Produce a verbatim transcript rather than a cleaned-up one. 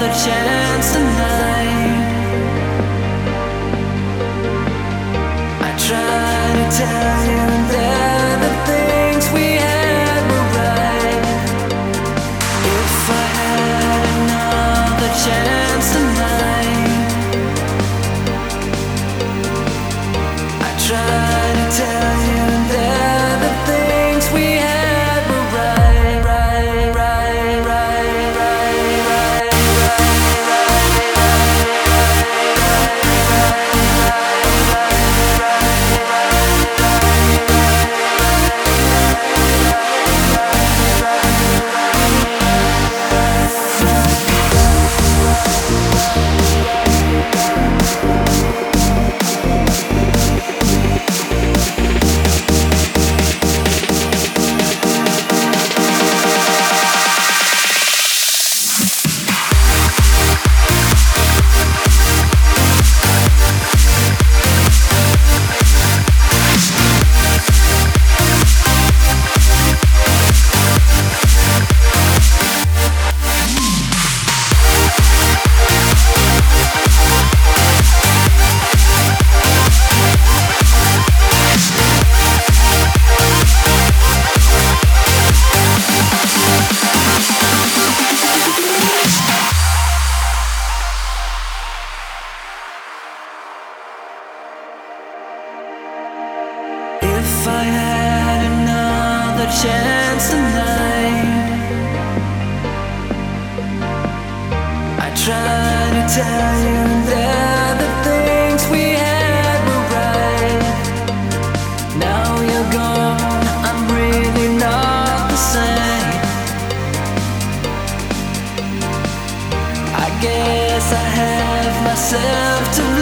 another chance tonight. I try to tell you that the things we had were right. If I had another chance tonight, I try to tell you that the things we had were right, right, right, right, right, right, If I had another chance tonight, I try to tell you that the things we had were right. Now you're gone, I'm really not the same. I guess I have myself to